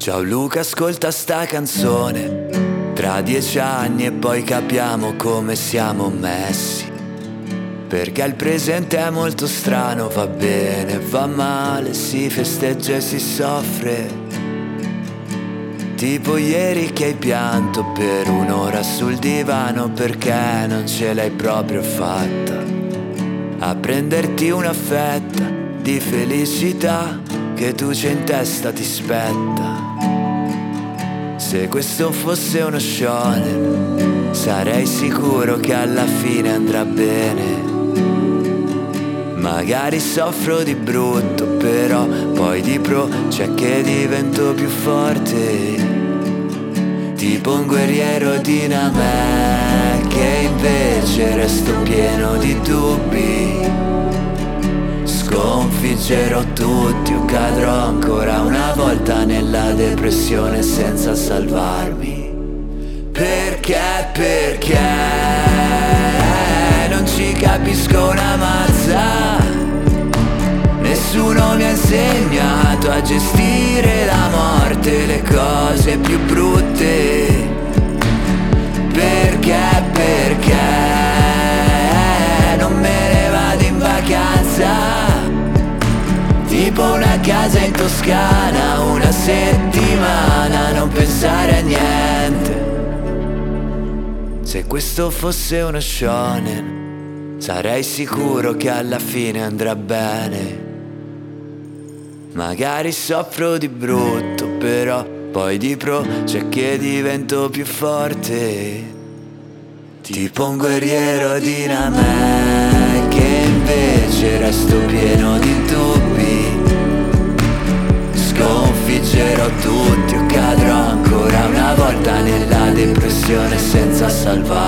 Ciao Luca, ascolta sta canzone. Tra 10 anni e poi capiamo come siamo messi. Perché il presente è molto strano, va bene, va male, si festeggia e si soffre. Tipo ieri che hai pianto per un'ora sul divano perché non ce l'hai proprio fatta a prenderti una fetta di felicità che tu c'hai in testa ti spetta. Se questo fosse uno shonen, sarei sicuro che alla fine andrà bene. Magari soffro di brutto, però poi di pro c'è che divento più forte. Tipo un guerriero di Namek, che invece resto pieno di dubbi. Sconfiggerò tutti o cadrò ancora una volta nella depressione senza salvarmi. Perché non ci capisco una mazza. Nessuno mi ha insegnato a gestire la morte, le cose più brutte. Perché non me ne vado in vacanza, tipo una casa in Toscana, una settimana, non pensare a niente. Se questo fosse uno shonen, sarei sicuro che alla fine andrà bene. Magari soffro di brutto, però poi di pro c'è che divento più forte. Tipo un guerriero di Namek, che invece resto pieno di dubbi. Sconfiggerò tutti o cadrò ancora una volta nella depressione senza salvarmi.